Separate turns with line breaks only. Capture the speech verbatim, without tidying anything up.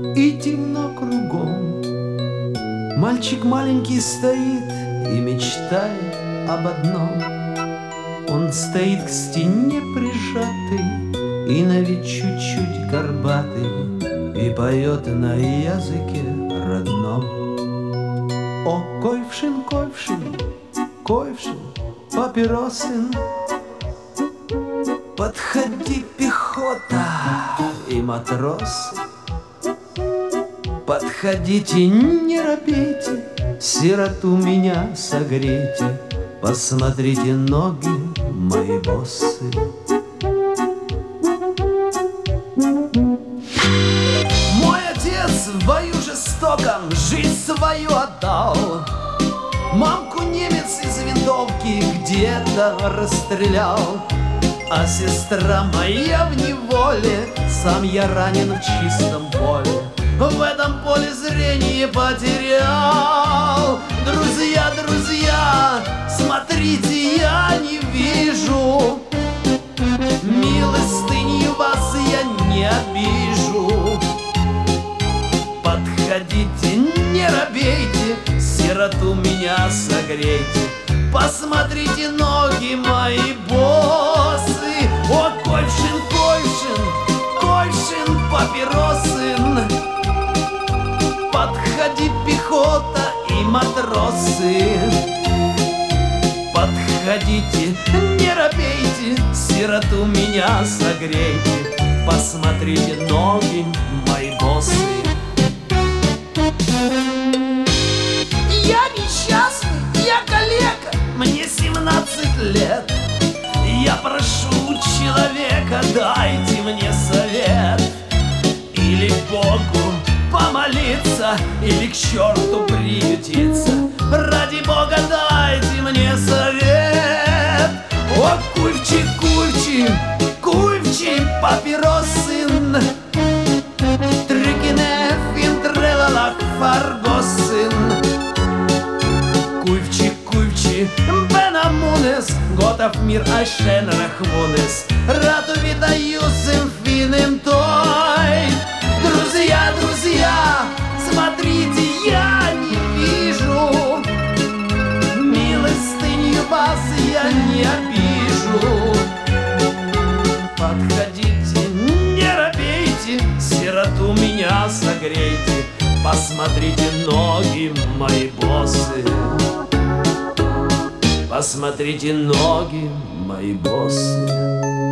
и темно кругом. Мальчик маленький стоит и мечтает об одном. Он стоит к стене прижатый и на вид чуть-чуть горбатый и поет на языке родном. О, Койфшин, Койфшин, Койфшин, папиросин, подходи, пехота и матросы. Подходите, не робейте, сироту меня согрейте, посмотрите ноги мои боссы. Мой отец в бою жестоком жизнь свою отдал. Мамку немец из винтовки где-то расстрелял. А сестра моя в неволе, сам я ранен в чистом поле, в этом поле зрение потерял. Друзья, друзья, смотрите, я не вижу, милостынью вас я не обижу. Подходите, не робейте, сироту меня согрейте, посмотрите ноги мои боссы. О, Койфшин, Койфшин, Койфшин, папиросин, подходи, пехота и матросы. Подходите, не робейте, сироту меня согрейте, посмотрите ноги мои боссы. Я несчастный, я калека, мне семнадцать лет. Я прошу человека, дайте мне совет. Или к Богу помолиться, или к черту приютиться. Ради Бога дайте мне совет. О, Куйвчи, Куйвчи, Куйвчи, папиросин, Трикине финтрелалах фаргосин. Куйвчи, Куйвчи, Бенамунес, готов мир ашен рахмунес, Рату витаюсим финем той. Друзья, друзья, смотрите, я не вижу, милостынью вас я не обижу. Подходите, не робейте, сироту меня согрейте, посмотрите ноги мои боссы. Посмотрите ноги мои боссы.